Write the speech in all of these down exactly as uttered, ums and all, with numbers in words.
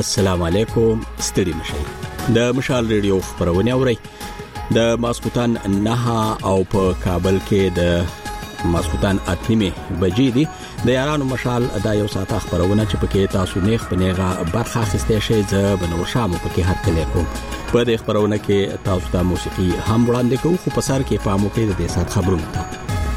السلام علیکم ستړي مشي د مشال ریډیو خبرونه اوري د ماسکوتان نه او په کابل کې د ماسکوتان اتنیمه بجې دي د یارانو مشال د یو ساعت خبرونه چې پکې تاسو نه خپنهغه برخه اخیسته شي ز بنور شامو پکې هر کله کوم په دې خبرونه کې تاسو ته موسیقي هم وړاندې کوو خو په سر کې پامو کې د دې سات خبرونه ته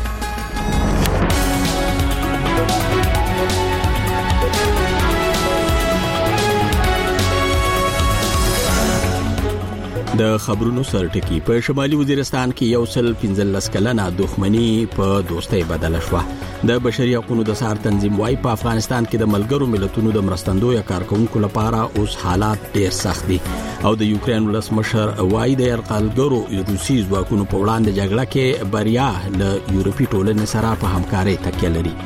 د خبرونو سرټکی په شمالي وزیرستان کې یو سل پنځلس کلنه دښمنی په دوستۍ بدل شوه د بشري حقوقو د سار تنظیم وايي په افغانستان کې د ملګرو ملتونو د مرستندوی کارکونکو لپاره اوس حالات ډیر سخت دي او د یوکرين ولسمشر وايي د يرقلګرو روسي ځواکونو په وړاندې جګړه کې بریا له یورپی ټولنې سره په همکارۍ تکیه لري.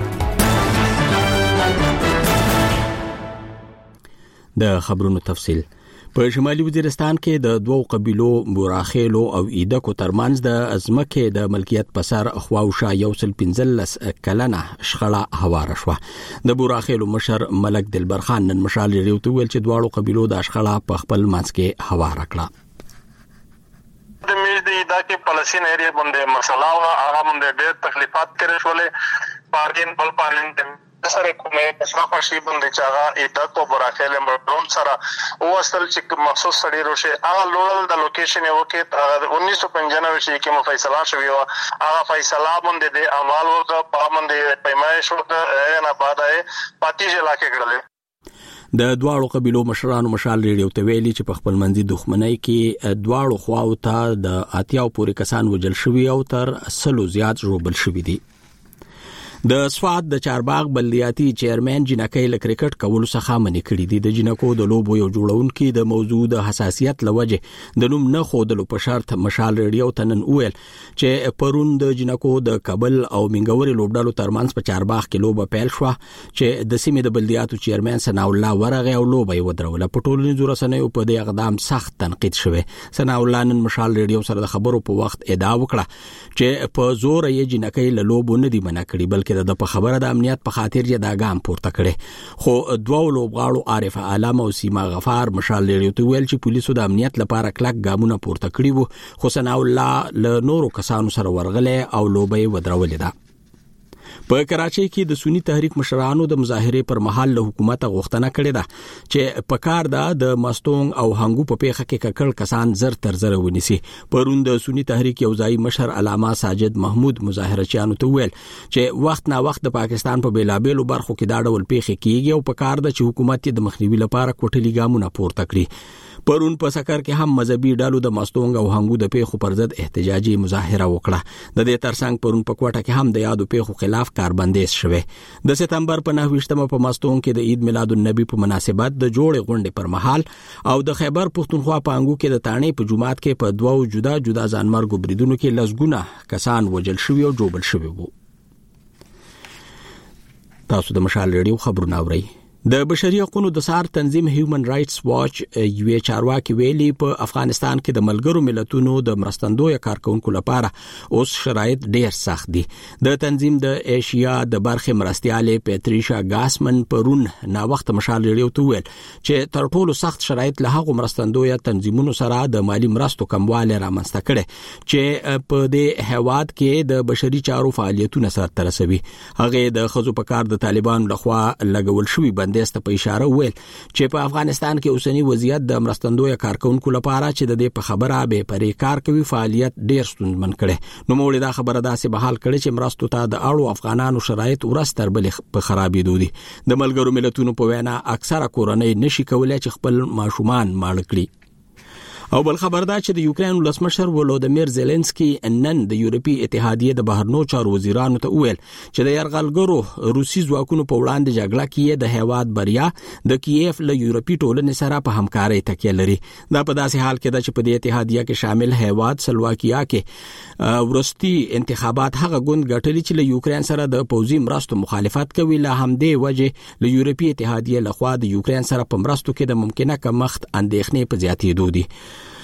د خبرونو تفصیل په شمالي وزیرستان کې د دوو قبيلو بوراخیلو او ایدکو ترمنځ د ازمکه د ملکیت په سر خواوشا یو سل پنځلس کلنه شخړه هواره شوه د بوراخیلو مشر ملک دلبر خان نن مشال ریډیو ته ویل چې دواړو قبيلو د شخړه په خپل منځ کې هواره کړه. د میز د ایدکه پالیسین ایریا باندې مسله او هغه باندې ډېر تکلیفات کړې شولې پارین بل پارین سره کومه اسما خوشي باندې چاغه ایدکو بوراخیل مرون سره او اصل چې مخصوص سړي روشه هغه لوړل د لوکیشن یو کې انیس سو پنځانوي کې مو فیصله شوی و هغه فیصله باندې د عمل وکړه په باندې پیمایش وکړه نه بعدای پاتې علاقې کړل. د دواړو قبيلو مشرانو مشال ریډیو ته ویلي چې په خپل منځي دښمنۍ کې دواړو خواو ته د اتیاو پورې کسان وجل شوی او تر سلو زیات ژوبل شوی دي. د سواد د چارباغ بلدیاتي چیرمن جنکې ل کرکټ کول څخه منې کړی دي د جنکو د لوبو یو جوړونکو د موضوع د حساسیت لوجه د نوم نه خودلو په شرط مشال ریډیو تنن ویل چې پرون د جنکو د کابل او منګوري لوبډالو ترمنځ په چارباغ کې لوبه پیل شو چې د سیمې د بلدیاتو چیرمن ثنا الله ورغه او لوبه ودرول په ټولنیزو رسنیو په دې اقدام سخت تنقید شوه. ثنا الله نن مشال ریډیو سره د خبرو په وخت ادعا وکړه چې په زور یې جنکې ل لوبو نه دی منع کړی بلکې د په خبره د امنیت په خاطر یې دا ګام پورته کړي خو دوه لوبغاړو عارف عالم او سیما غفار مشال لري ته ویل چې پولیسو د امنیت لپاره کلک ګامونه پورته کړي وو خو ثنا الله له نورو کسانو سره ورغله او لوبې ودرولې ده. په کراچۍ کې د سنی تحریک مشرانو د مظاهره پر مهال له حکومت غوښتنه کړې ده چې په کار ده د مستونګ او هنګو په پیخه کې ککړ کسان زر تر زر ونیسي. پرون د سنی تحریک یو ځای مشر علامه ساجد محمود مظاهرچیانو ته ویل چې وخت نا وخت د پاکستان په بیلابېلو برخو کې دا ډول پیخه کیږي او په کار ده چې حکومت د مخنیوي لپاره کوټلي ګامونه پورته کړي. پرون په سکر کې هم مذهبي ډلو د مستونګ او هنګو د پیخو پر ضد احتجاجي مظاهره وکړه. د دې ترڅنګ پرون په کوټه کې هم د یادو پیخو خلاف کاربندیز شوه. د سپتمبر په نهه په مستونګ کې د عید میلاد النبی په مناسبت د جوړې غونډې پر مهال او د خیبر پښتونخوا په انګو کې د تانې په جمعات کې په دوو جدا جدا ځانمرګو بریدونو کې لسګونه کسان وجل شوي او جوبل شوي وو. تاسو د مشال ریډیو خبرونه اورئ. د بشري حقوقو د سار تنظیم هیومن رائټس واچ یو چارواکي ویلي په افغانستان کې د ملګرو ملتونو د مرستندوی کارکونکو لپاره اوس شرایط ډیر سخت دي. د تنظیم د ایشیا د برخې مرستياله پیټریشا ګاسمن پرون نا وخت مشال ریډیو ته ویل چې تر ټولو سخت شرایط له هغو مرستندوی تنظیمونو سره د مالی مرستو کمواله رامنځته کړي چې په دې هواد کې د بشري چارو فعالیتونه سره ترسوي. هغه د خزو په کار د طالبان لخوا لګول شوی دسته په اشاره ویل چې په افغانستان کې اوسنی وضعیت د مرستندوی کارکونکو لپاره چې د دې په خبره به پرې کار کوي فعالیت ډیر ستونزمن کړي. نو موږ دا خبره داسې بحال کړي چې مرستو ته د اړو افغانانو شرایط ورستر بل په خرابېدو دي. د ملګرو ملتونو په وینا اکثره کورنۍ نشي کولای چې خپل ماشومان ماړ کړي. او بل خبر دا چې د یوکرين ولسمشر ولودمیر زيلنسکي نن د یورپی اتحادیه د بهرنو چارو وزیرانو ته ویل چې د يرغلګرو روسي ځواکونو په وړاندې جګړه کې د هیواد بریا د کیف له یورپی ټولنې سره په همکارۍ تکیه لري. دا په داسې حال کې چې په دې اتحادیه کې شامل هیواد سلواکیا کې ورستي انتخابات هغه ګوند ګټلي چې له یوکرين سره د پوځي مرستو مخالفت کوي. له همدې وجه له یورپی اتحادیه لخوا د یوکرين سره په مرستو کې د ممکنه کمښت اندېښنې په زیاتېدو دي.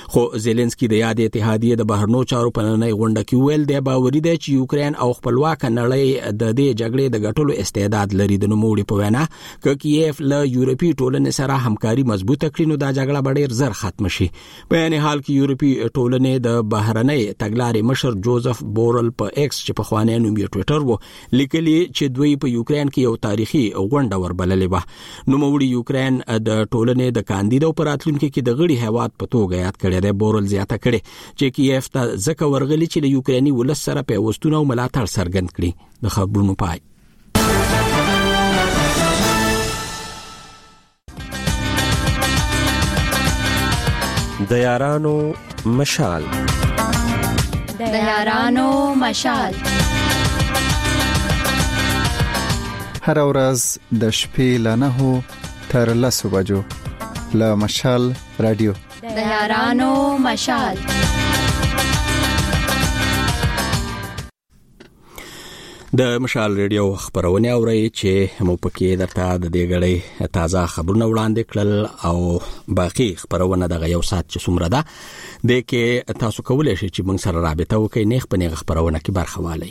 خو زيلنسکي د یاد اتحادیه د بهرنو چارو په نړۍ غونډه کې ویل دی باوري دی چې یوکرين او خپلواک نړۍ د دې جګړې د ګټلو استعداد لري. د نوموړي په وینا ک کیف له یورپی ټولنې سره همکاري مضبوطه کړي نو دا جګړه به ډېر زر ختم شي. په یعنی حال کې یورپی ټولنې د بهرنۍ تګلارې مشر جوزف بورل په ایکس چې په خوانې نوم یې ټوئیټر وو لیکلي چې دوی په یوکرين کې یو تاریخي غونډه وربللې و. نوموړي یوکرين د ټولنې د کاندید او پراتلونکو کې د غړي هیواد په توګه یاد کړی دی. بورل زیاته کړي چې کیف ته ځکه ورغلي چې له یوکریني ولس سره پیوستونه او ملاتړ څرګند کړي. د خبرونو پای. د یارانو مشال د یارانو مشال هر ورځ د شپې له نهو تر لسو بجو له مشال رادیو د یارانو مشال. د مشال ریډیو خبرونه اورئ چې مو پکې درته د دې غړې تازه خبرونه وړاندې کړل او باقي خبرونه دغه یو سات چې څومره ده د کې تاسو کولای شئ چې موږ سره رابطه وکړئ نه خپل خبرونه کې برخه والي.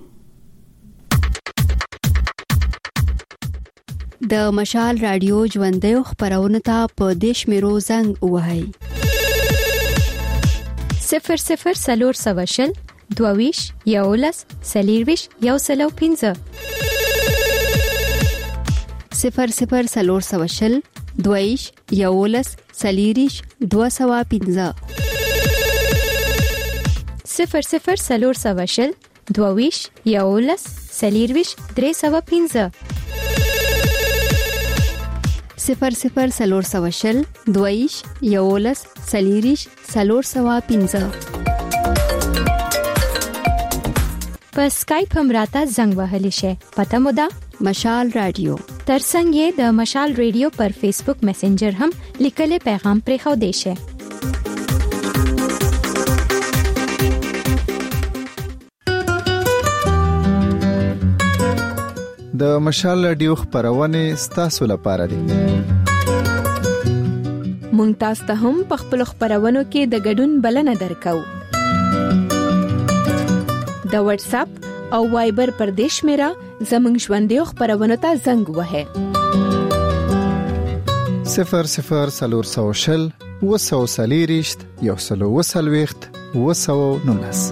د مشال رادیو ژوندۍ خبرونه ته په دیش میرو زنګ وهاي صفر صفر سلور سواشل دوویش یولس سلیرویش یو سلو پینزه صفر صفر سلور سواشل دوویش یولس سلیریش دو سوا پینزه صفر صفر سلور سواشل دوویش یولس سلیرویش درې سوا پینزه صفر صفر سلور سواشل دویش یولس سلیریش سلور سوا پینزه. په سکایپ هم راته زنګ وهلی شي. پته مو ده مشال رادیو. ترڅنګ یې د مشال رادیو پر فیسبوک میسنجر هم لیکلي پیغام پرې خو دی شي. د مشال رادیو خبرونه ستاسو لپاره دي. مونږ تاسو ته هم په خپل خبرونو کې د ګډون بلنه درکو. د واتس اپ او وایبر پر دیش میرا زمنګ ژوندۍ خبرونه ته زنګ وهه صفر صفر سلور سوشل وسو سلیریشت یو سلو وسلويخت وسو نونس.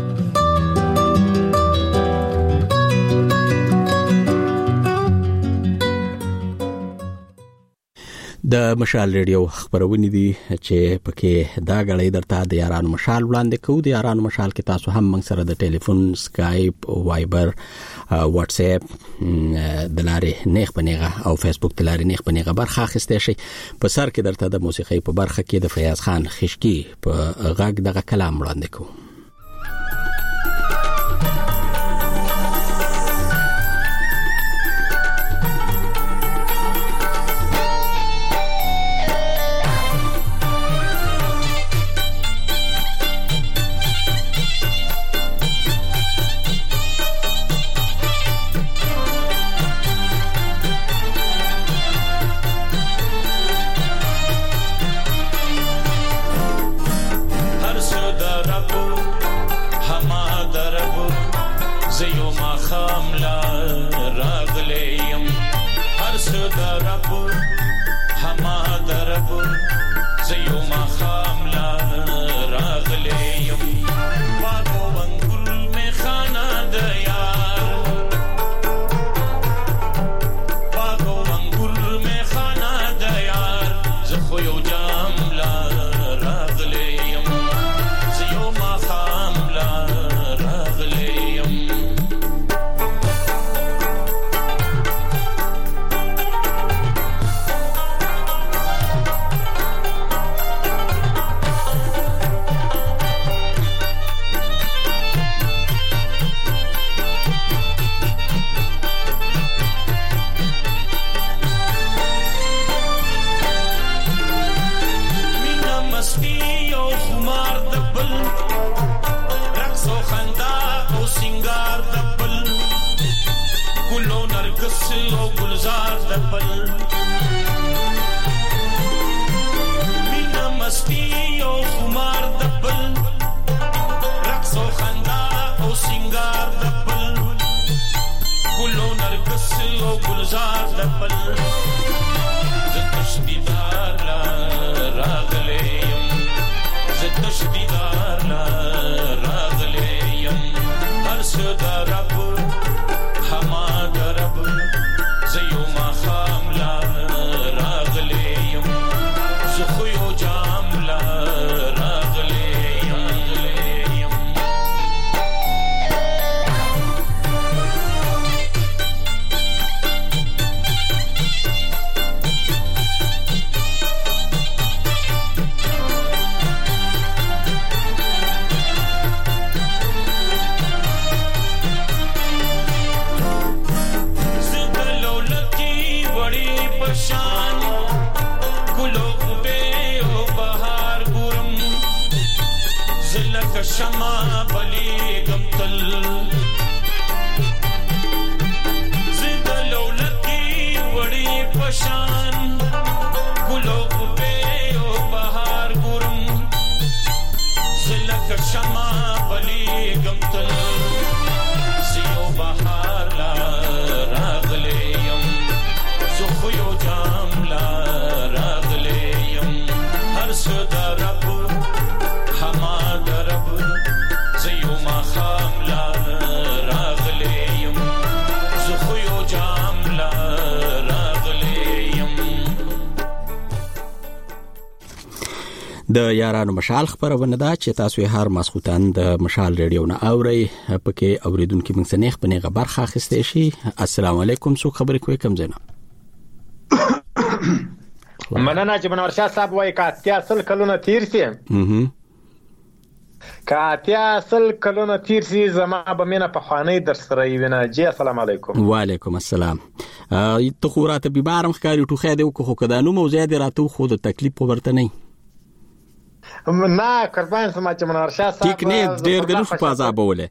د مشال ریډیو خبرونه دي چې پکې دا غړې درته د یارانو مشال وړاندې کوو. د یارانو مشال کې تاسو هم موږ سره د ټلیفون، سکایپ، وایبر، واتس اپ د لارې نیغ پنیغه او فیسبوک د لارې نیغ پنیغه برخه اخیستئ شئ. په سر کې درته د موسیقي په برخه کې د فیاض خان خشکی په غږ دغه کلام وړاندې کوو. Masti o khumar سار دبل زتش دیدار لا راغلیم زتش دیدار لا راغلیم هر صدا رب حماد رب زیو ما خام لا راغلیم زخویو جام لا شما بلی گمتل زد لولکی وڑی پشان گلو بے و بہار گرم زلک شما بلی گمتل زیو بہار لا راغلیم زخیو جام لا راغلیم ہر صدا رب حماد رب زیو ما خام لا راغلیم زخیو جام لا راغلیم. د یارانو مشال خبرونه ده چې تاسو یې هر ماسخوتن د مشال ریډیو نه اوري پکې اوریدونکو موږ سنیخ په نیغه برخه اخیستې شي. السلام علیکم. څو خبرې کوي کم زنه مننه چې منور شاه صاحب وایي کاتیا اصل کلونه تیر سي اها کاتیا اصل کلونه تیر سي زما به مینه په خواني در سره وینه. جی السلام علیکم. وعلیکم السلام. ته خو راته بیمارم ښکاری ټوخه دی کو خو کدانو موضوع دی راته خو د تکلیف ورته نه نه قربان سم چې منور شاه صاحب ټیک نه ډیر د لوف په عذاب وله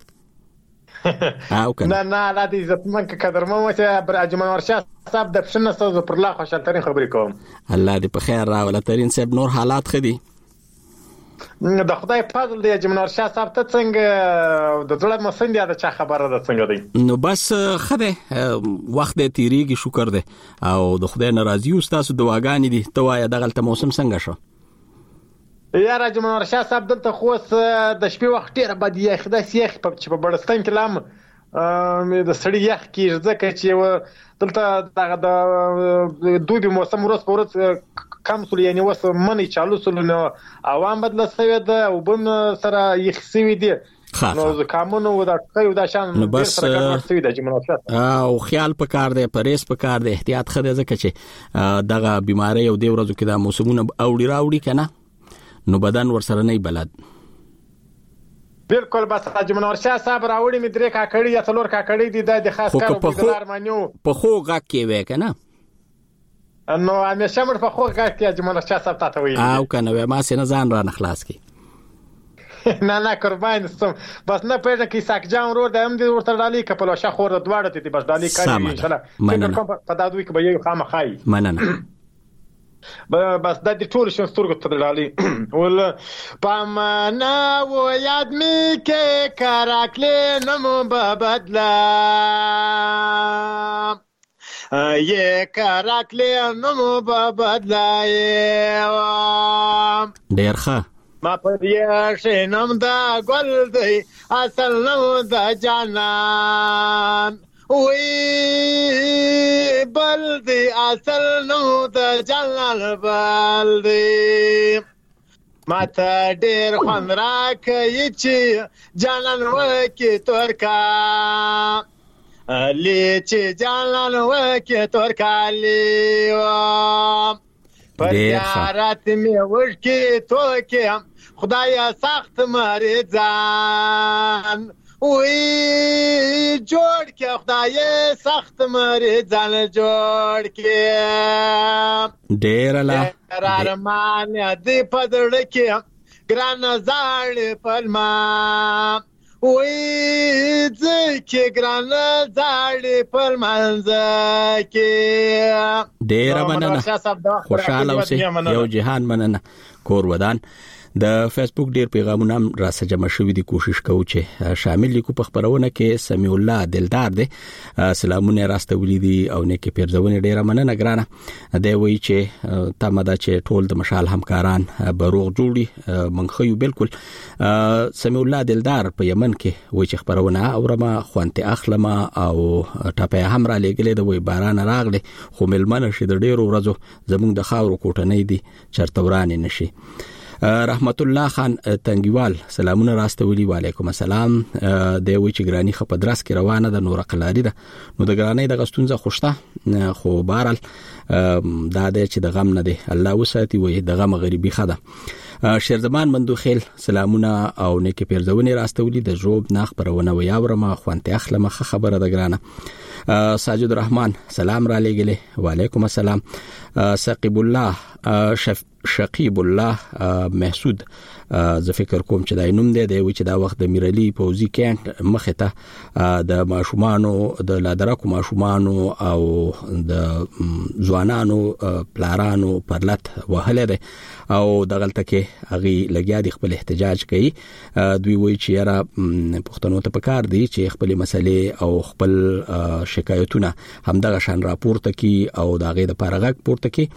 او کنه نه نه لا دې عزتمن ک قدر مو چې بر اجمن منور شاه صاحب د پښنه سوز پر لا خوشاله ترين خبرې کوم. الله دې په خیر راوله ترين صاحب نور حالات خدي د خدای فضل دی چې منور شاه صاحب ته څنګه د ځړ مسند یا د چا خبره ده څنګه دی؟ نو بس خده وخت دې تیریږي شکر دی او د خدای ناراضي او تاسو دواګانې دي ته وای دغلت موسم څنګه شو؟ یا راځم منور شاه صاحب دلته خو د شپې وخت ډیر بد یخ د سیخ په چې په بړستان کې لام د سړی یخ کې ځکه چې دلته د دوبي موسم ورځ په ورځ کم سول یعنی وس منی چالو سول نو عوام بدل سوي ده او بم سره یخ سوي دي نو زکامونو ودا کوي دا شان نو بس سوي ده چې منور او خیال پکار دی پرېس پکار دی احتیاط خره ځکه چې دغه بیماری او د ورځو کې د موسمونه اوړي راوړي کنه نو بدن ورسره نه بلد. بالکل بس اجمنور شاه صاحب راوړي مې درې کاکړي یا څلور کاکړي دي د خاص کار په دلار مانیو په خو غاک کې وې کنه نو همیشه مر په خو غاک کې اجمنور شاه صاحب ته وایي او کنه ما سينه ځان را نخلاص کی نه نه قربان سم بس نه پېژنه کې ساک جام ورو د هم دي ورته ډالي کپلو شاه خور د دواړه دي بس ډالي کوي ان شاء الله په دادوي کې به یو خامخای مننه بس د دې ټول شون سترګو ته ډالي ول پامنا و یاد می کې کاراکلې نمو بدلا یې کاراکلې نمو بدلا ډیر ښه ما پر یې شنم دا ګل دی اصل نو د جانان وی بلدی اصل نو د جلال بلدی ما ته ډیر خوند راکوي چې جانان وکي تورکا لی چې جانان وکي تورکا لی پر یارات می ورکی توکي خدای سخت مریضان وی جوړ کې خدای سخت مریضان جوړ کې ډیر الله رارمان دې پدړ کې ګران زاړ پلما وی ځکه ګران زاړ پلما ځکه ډیر مننه خوشاله اوسې یو جهان مننه کور ودان د فیسبوک ډیر پیغامونه را سره شوي دي، کوشش کوو چې شامل لیکو په خبرونه کې. سمیع الله دلدار دی، سلامونه راستولې دي او نیکه پیرزونه ډیره مننه ګرانه. دی وایي چې تمه ده چې ټول د مشال همکاران بروغ جوړي منخیو. بالکل سمیع الله دلدار په یمن کې وایي چې خبرونه اورما خوانته اخلمه او ټاپه هم را لګلې د وای باران راغله، خو ملمنه شي د ډیرو ورځو زموږ د خاورو کوټنۍ دي چرته ورانه نشي. رحمت الله خان تنګیوال سلامونه راستولي، وعلیکم السلام. د وی چې ګرانی خپ درس کې روانه د نور قلاری ده، نو د ګرانی د غستونزه خوشته خو بارل دا د چې د غم نه دی الله وساتي، وي د غم غریبي خده. شیرزمان مندوخیل سلامونه او نیکه پیرزونه راستولي، د جوب ناخ پرونه و یاورما خوانته اخلمه خبره د ګرانه. ساجد الرحمن سلام را لګله، وعلیکم السلام. سقیب الله شف شقیب الله محسود زه فکر کوم چې دا نوم دی دی چې دا وخت د میرلی پوزي کېنټ مخه ته د ماشومانو د لادرکو ماشومانو او د ځوانانو پلارانو پرلط وهله ده او دغلطه کې هغه لګیا د خپل احتجاج کوي. دوی وایي چې یاره پښتنو ته پکار دي چې خپل مسلې او خپل شکایتونه همدغه شان راپورته کی او دغه د پارغک پورته کی.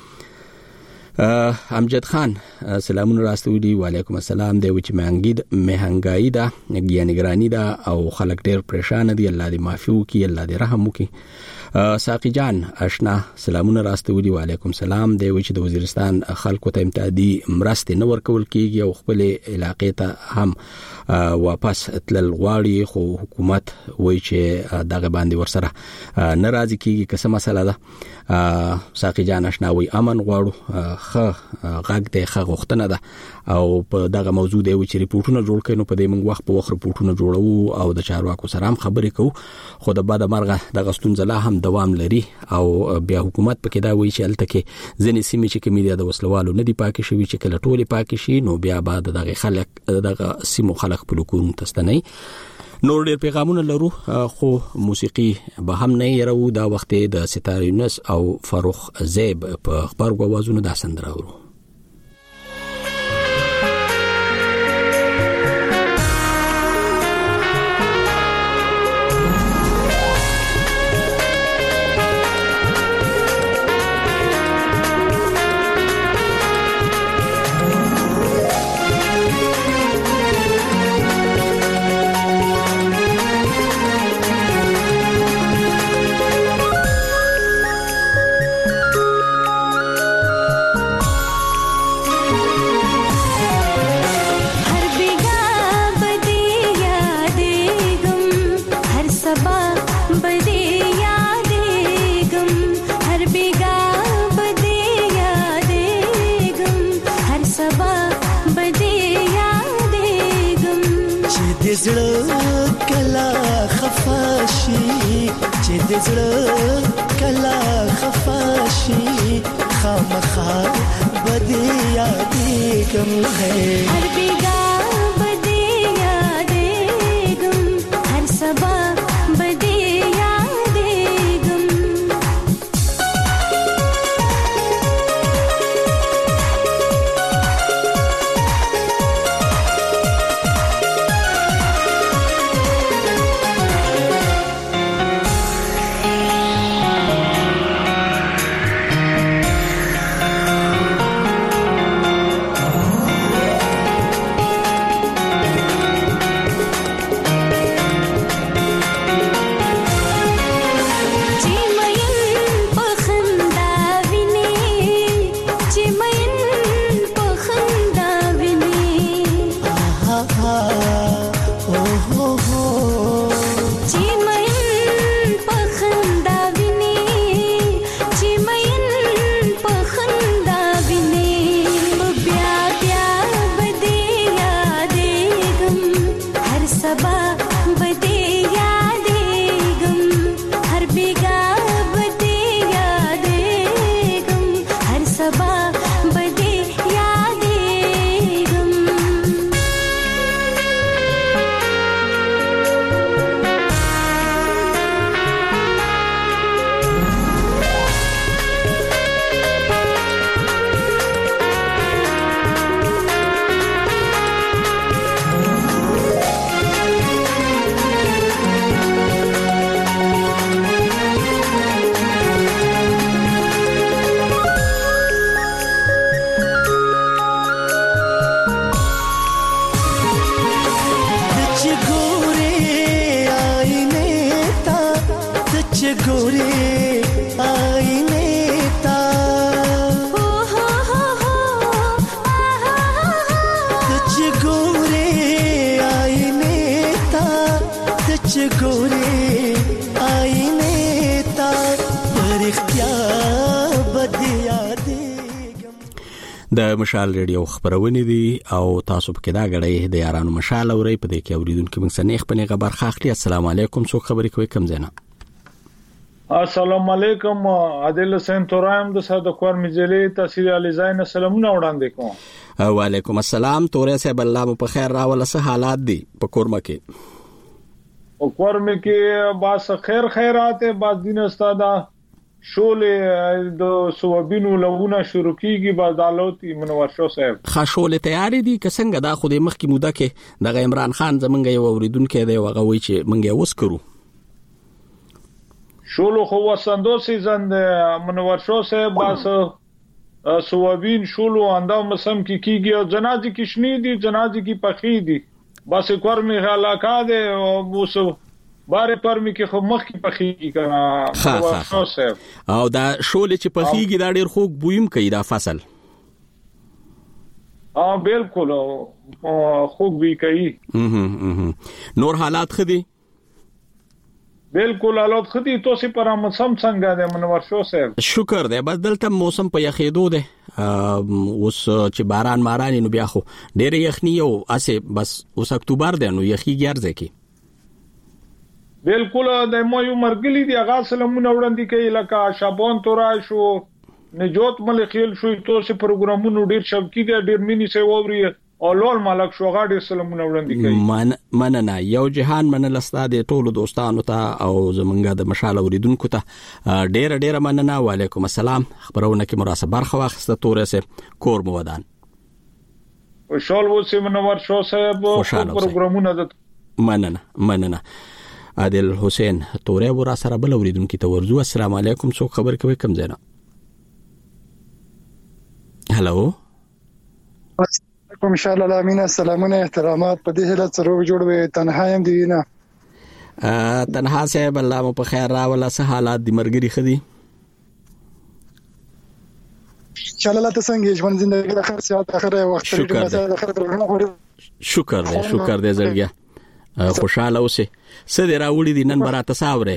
امجد خان سلامونه راستولي، وعلیکم السلام. دی چې مهنګید مهنګای دا ګیانګرانی دا او خلک ډیر پریشان دي، الله دې معافي وکي، الله دې رحم وکي. ساقی جان آشنا سلامونه راستولي، وعلیکم السلام. دی چې د وزیرستان خلکو ته امتیازي مرستې نه ورکول کیږي او خپل علاقې ته هم واپس تلل غواړي، خو حکومت وایي چې دغه باندې ورسره ناراضي کیږي. که څه مسله ده ساقی جان آشنا وایي امن غواړو، خه غږ د خه غوښتنه ده او په دغه موضوع دی چې ریپورتونه جوړ کړي، نو په دې موږ وخت په وخت ریپورتونه جوړو او د چارواکو سره هم خبرې کوو، خو د بعد مرغه د غستون زلا هم دوام لري او بیا حکومت پکې دا وایي چې الته کې ځنې سیمې چې کمیډیا د وسلوالو نه دی پاکي شوی، چې کله ټولې پاکي شي نو بیا بعد دغه خلک دغه سیمو خلک په لکون تستنی. نور ډیر پیغامونه لرو خو موسیقي به هم نه یرو. دا وخت د ستاره یونس او فاروق زیب په خبرو غوازونو دا سندره ورو. چې ګوري آینه تا پر اختیار بدیا د مشال ریډیو خبرونه دي او تاسو په کې دا غړې د یارانو مشال اوري په دې کې اوریدونکو موږ سنیخ په نه خبر خاخلي. السلام علیکم، څوک خبرې کوي کم زینا؟ السلام علیکم، عادل حسین تورایم د صد کور مجلې تحصیل علی زین سلامونه وړاندې کوم. وعلیکم السلام تورې صاحب، الله مو په خیر راول. څه حالات دي په کورمه کې؟ په کورمه کې باس خیر خیرات باز دین استاد شولې د سوابینو لونه شروع کیږي بازالوتی منور شو صاحب. خاشولې تیاری دي که څنګه؟ دا خو د مخکې موده کې د عمران خان زمونږ یو اوریدونکو دی وغه وی چې مونږ یې وسکرو شولو خو وسندو سیزن منور شو صاحب. باس سوابین شولو اندام مسم کی کیږي او جنازي کی شنی دي، جنازي کی پخی دي. بس کور می علاقه ده او وسو باره پرمی کې خو مخ کې پخیږي کنه. او دا شولې چې پخیږي دا ډېر خوږ بویم کوي دا فصل. اه بالکل خوږ بوی کوي. نور حالات خدي؟ بالکل حالات خدي. تو سي پر موسم څنګه ده منور شو صاحب؟ شکر ده. بس دلته موسم په یخېدو ده. اوس چې باران ماران نو بیا خو ډېر یخني او اسه بس اوس اکتوبر ده نو یخي ګرځي کی. بالکل د مو یو مرګلی دی هغه سلامونه وړاندې کوي لکه شابان تورای شو نجات ملخیل شو تو سه پروګرامونو ډیر شوقي دي ډیر مینی سه ووري او لول مالک شو هغه ډیر سلامونه وړاندې کوي. من مننه یو جهان منل استاد ټولو دوستانو ته او زمونږ د مشال اوریدونکو ته ډیر ډیر مننه. وعلیکم السلام. خبرونه کې مراسم برخه واخسته تورې سه کور مو ودان خوشحال وسی منور شو صاحب پروګرامونه د مننه مننه. عادل حسین تورې ورا سره بل اوریدونکو ته ورزو. السلام علیکم، څوک خبر کوي کم زینا؟ هالو کوم انشاء الله امين. سلامونه احترامات په دې هله سره جوړوي. تنها يم دی نه ا تنها صاحب الله مو په خیر راولا. څه حالات دي مرګري خدي؟ ان شاء الله ته څنګه ژوند زندګي د اخر ساعت اخر وخت شکر شکر دې شکر دې زړګیا خوشاله اوسه. څه دې راوړي دي نن براته ساوره؟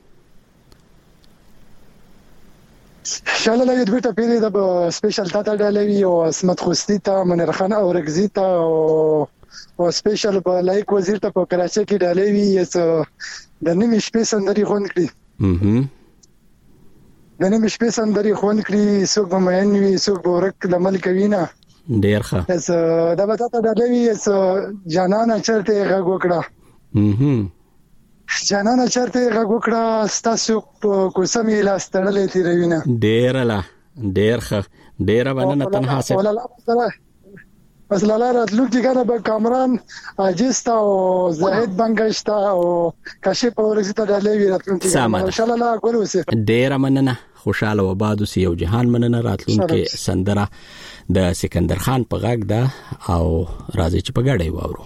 شاله لګید بیٹا پیری د سپیشل تاته ډالوي او اسمت خوستی ته منیر خان او رگزی ته او او سپیشل په لایک وزیر ته په کراچۍ کې ډالوي یس د نیمه شپې سندري خون کړی. هم د نیمه شپې سندري خون کړی. څوک به مېن وي څوک به ورک لمل کوي نه ډیر ښه. اس دا به تاته ډالوي اس جانان چرته غږ وکړه. هم جانان چرته غږ وکړه ستاسو کوسه می لاس تړلې تیروینه. ډیر لا ډیر ښه ډیر باندې تنها سه بس لاله راتلو کې کنه به کامران اجستا او زاهد بنگشتا او کاشف اورزیتا ډالوي راتلو کې ان شاء الله ګورو سه. ډیر مننه. خوشاله و بادو سی یو جهان مننه. راتلون کې سندره د سکندر خان په غږ ده او راځي چې په غړې واورو.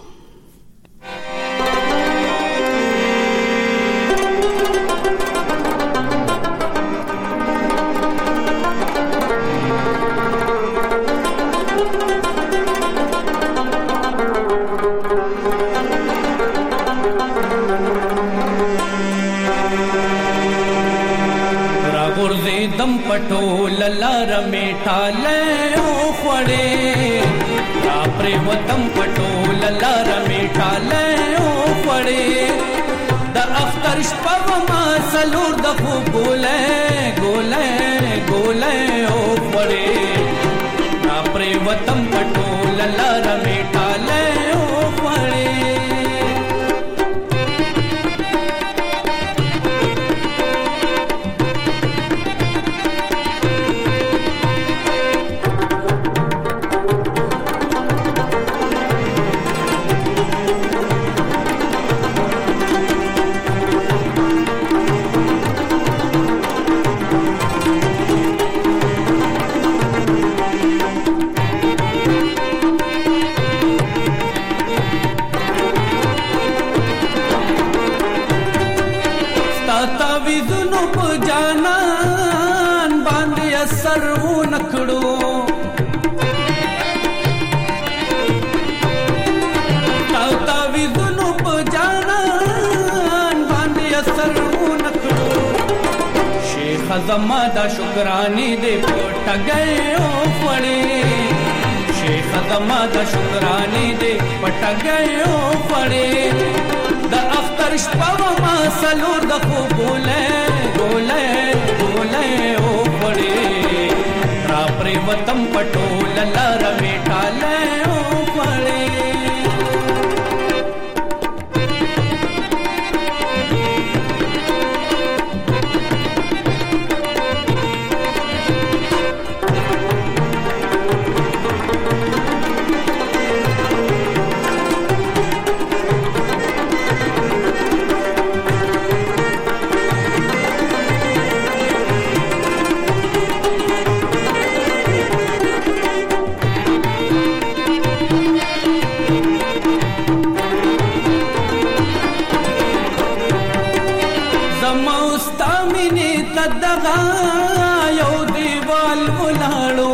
दम पटोल लर मेठाले ओ खड़े रा प्रेम दम पटोल लर मेठाले ओ खड़े द अख्तर शपव मा सलूर द गोले गोले गोले ओ खड़े रा प्रेम दम पटोल लर मेठाले ओ खड़े زما د شکرانې دې پټګیو خوړې شیخ زما د شکرانې دې پټګیو خوړې د اختر شپه ما سلور د خوبولې ګولې ګولې او خوړې را پرې وتم پټول لار میټاله او خوړې دغه یو دیوال ولاړو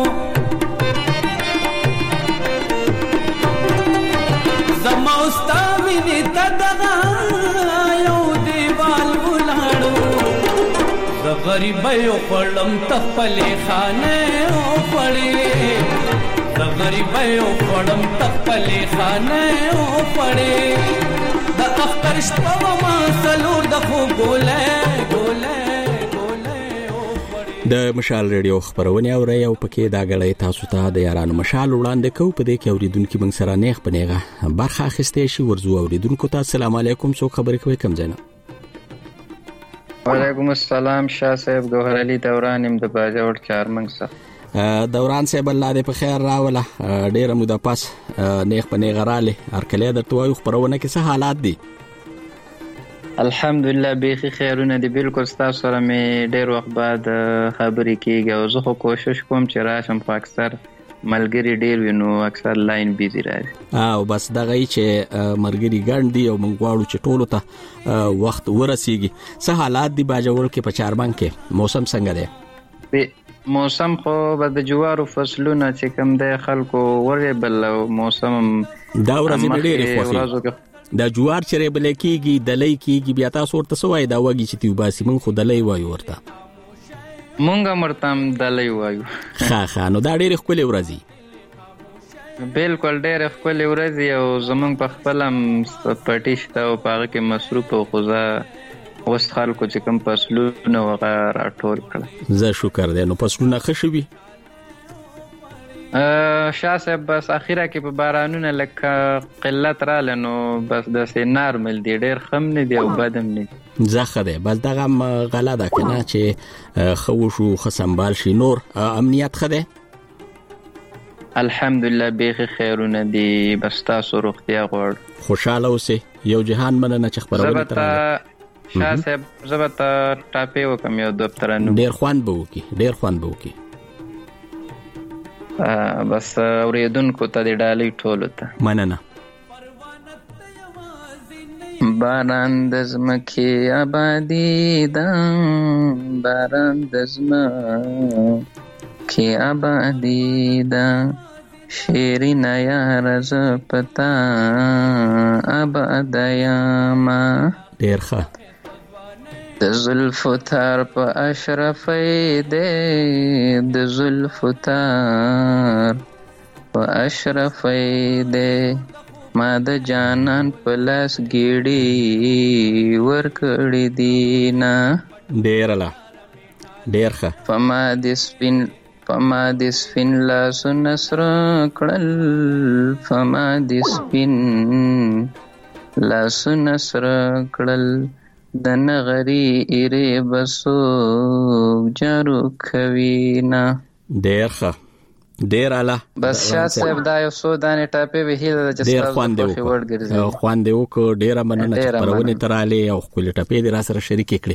زما استا مینه دغه یو دیوال ولاړو زه غریب یو خړم تخپلې خانه او پړې زه غریب یو خړم تخپلې خانه او پړې د اختر شپه ما سلور د خو ګولې ګولې د مشال ریډیو خبرونه اوري او پکې دا غړې تاسو ته د یارانو مشال وړاندې کوو په دې کې اوریدونکو موږ سره نیخ پنيغه برخه اخیستې شي ورزو اوریدونکو ته السلام علیکم څو خبرې کوي کم زنه وعلیکم السلام شاه صاحب ګوهر علي دوران يم د باجوړ چارمنګ سره دوران صاحب الله دې په خیر راوله ډېر موده پاس نیخ پنيغه رااله هرکله درته وایو خبرونه کې څه حالات دي الحمدلله بیخي خیرونه دي بالکل تاسو سره مې ډېر وخت بعد خبرې کیږي او زه خو کوشش کوم چې راشم خو اکثر ملګری ډېر وینو اکثر لاین بیزی راځي او بس دغه چې مرګري ګڼ دي او موږ غواړو چې ټولو ته وخت ورسیږي څه حالات دي باجوړ کې په چارمن کې موسم څنګه دی موسم خو به د جوارو فصلونه چې کوم د خلکو ورې بل موسم دا ورځ ډېر خوښي دا جوار چې ربل کېږي دلې کېږي بیا تاسو ورته سوای دا وږي چې تیو باسي مون خو دلې وایو ورته مونږه مرتم دلې وایو ها ها نو دا ډېر خپل ورځي بالکل ډېر خپل ورځي او زمونږ په خپلم پټیشته او پاره کې مصروف او خدا اوس خلکو چې کوم فصلونه وغیرہ راټول کړل زه شکر دې نو فصلونه خښوي شاه صاحب بس اخیره کې په بارانونه لکه قلت رااله نو بس د سي نارمل دی ډېر خم نه دی او بدم نه زخه ده بس دغه غلا ده کنه چې خو شو خصمبال شي نور امنیت خده الحمدلله بیخي خیرونه دی بس تاسو روغتیا غوړ خوشاله اوسه یو جهان مننه چې خبرونه تر شاه صاحب زبته ټاپه وکم یو دفترانو ډېر خوان بو کی ډېر خوان بو کی بس اوریدونکو ته د ډالۍ ټولو ته مننه باران د زمکې آبادی ده باران د زمکې آبادی ده شیرین یار ز پتا آباد یاما ډېر ښه د زلفو تار په اشرفی دی د زلفو تار په اشرفی دی ما د جانان په لاس ګیړي ورکړې دي نه ډېر لا ډېر ښه فما د سپین فما د سپین لاسو نصر کړل فما د سپین لاسو نصر کړل د نغری ایره بسو جارو خوینا ډېر ښه ډېر اعلی بس شاه صاحب دا یو سو دانه ټاپه به هیله چې تاسو په وړ ګرځي خوان دی وک ډېر مننه چې پرونه تراله او خپل ټاپه دې را سره شریک کړي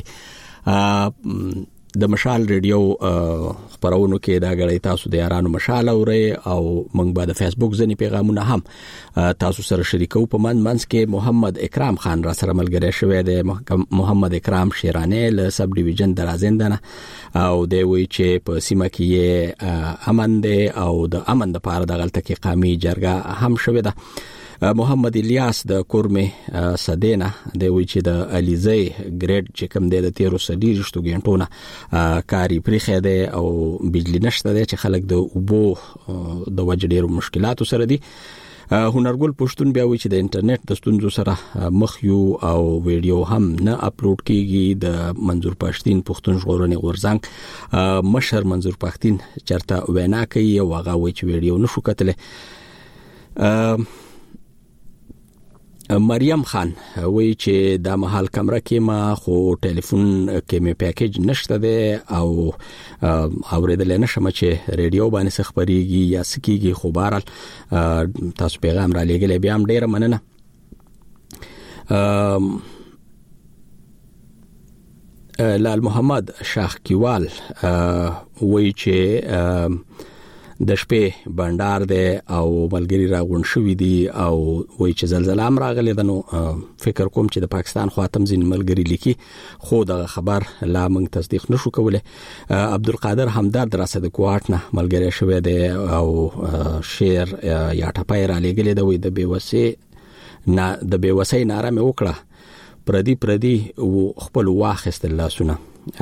د مشال ریډیو خبرونو کې دا غړې تاسو د یارانو مشال اوري او موږ به د فیسبوک ځنی پیغامونه هم تاسو سره شریکو په من منځ کې محمد اکرام خان را سره ملګری شوی دی محمد اکرام شیرانه له سب ډیویژن درازندنه او دی وی چې په سیمه کې امن دی او د امن د پاره د غلطه کې قومي جرګه هم شوی ده محمد الیاس د کورمه سدینا د وی چې د الیزی ګریډ چې کوم د تیرو سلیریشتو ګنټونه کاری پرخه ده او بجلی نشته ده چې خلک د اوبو د وجې ډیرو مشکلاتو سره دي. هنرګل پښتون بیا وی چې د انټرنیټ د ستونزو سره مخ یو او ویډیو هم نه اپلوډ کیږي. د منظور پښتين پښتون ژغورنې غورځنګ مشر منظور پښتين چرته وینا کوي او هغه وی چې ویډیو نشو کتله. مریم خان وی چې د محل کمره کې ما خو ټلیفون کې مې پیکیج نشته ده او اوریدل نشم چې ریډیو باندې خبريږي یا سکیږي. خو بهرال تاسو پیغام را لګلې بیا هم ډیره مننه. لال محمد شاخ کیوال وی چې د شپې بندر ده او ملګری راغون شوې دي او وای چې زلزلہ هم راغلی ده. نو فکر کوم چې د پاکستان خاطم زین ملګری لیکي خو د خبر لا موږ تصدیق نشو کوله. عبدالقادر همدرد راسد کوارت نه ملګری شوې ده او شیر یا ټپای را لګلې ده. وای د بیوسي نه د بیوسي ناره مې وکړه پردي پردي او خپل واخست الله سونه.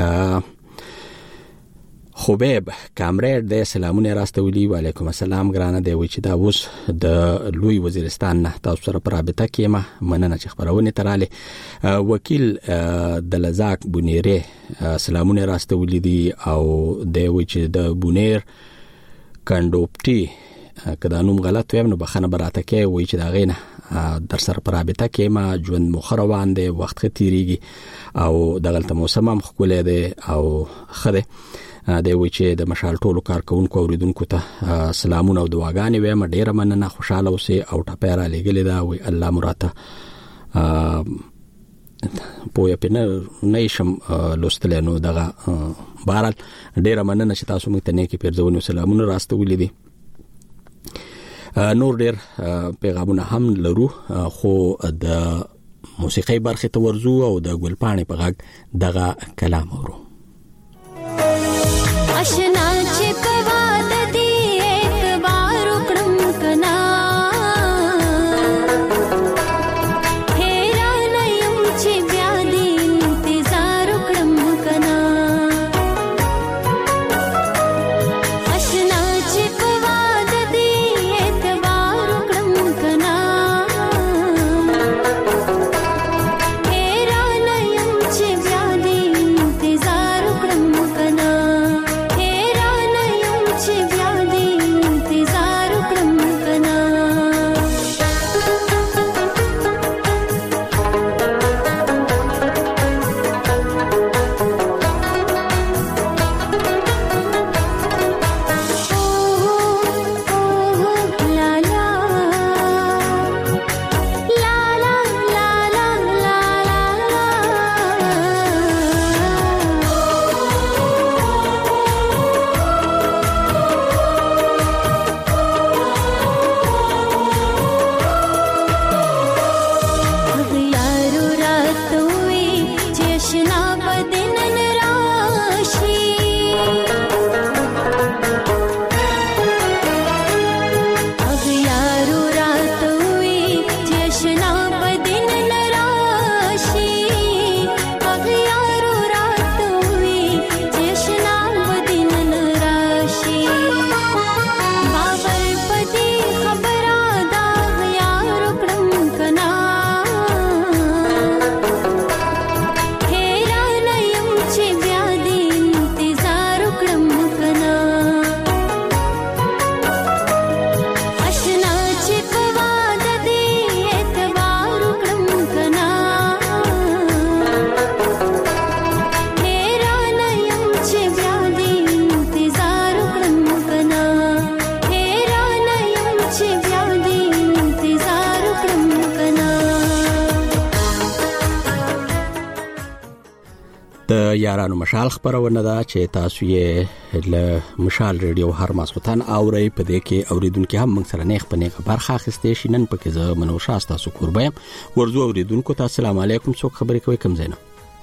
خوبیب کامریر د سلامونه راستولي. وعلیکم السلام ګرانه دی وی چې دا اوس د لوی وزیرستان نه تاسو سره پر رابطه کېما مننه چې خبرونه تراله. وکیل د لزاک بونیره سلامونه راستولي دي او د وی چې د بونیر کندوپټي کدا نوم غلط ویم نو بخنه براته کې وی چې دا غینه در سره پر رابطه کېما ژوند مخروان دی وخت ختیریږي او دغلت موسم هم خپل دی او خده دی وی چې د مشال ټولو کارکونکو اوریدونکو ته سلامونه او دعاګانې وایم. ډیره مننه خوشاله اوسئ او ټپه را لګلې دا وی الله مراته پوهه پنه نشم لوستل نو دغه بهرال ډیره مننه چې تاسو موږ ته نیکی پیرځونه سلامونه راستولې دي. نور ډیر پیغامونه هم لرو خو د موسیقي برخه ته ورزو او د ګلپاڼې په غږ دغه کلام ورو. آشنا چې په واده دی اعتبار وکړم کنا حیران یم چې بیا دې انتظار وکړم کنا آشنا چې په واده دی اعتبار وکړم کنا حیران یم چې بیا دې انتظار وکړم کنا یارانو مشال خبرونه ده چې تاسو یې له مشال ریډیو هر ماسوتان اوري په دې کې اوریدونکو هم موږ سره نه خپنه برخه اخیستې شینن پکې زه منو شاست تاسو قربایم ورزو اوریدونکو ته السلام علیکم څوک خبرې کوي کوم زینو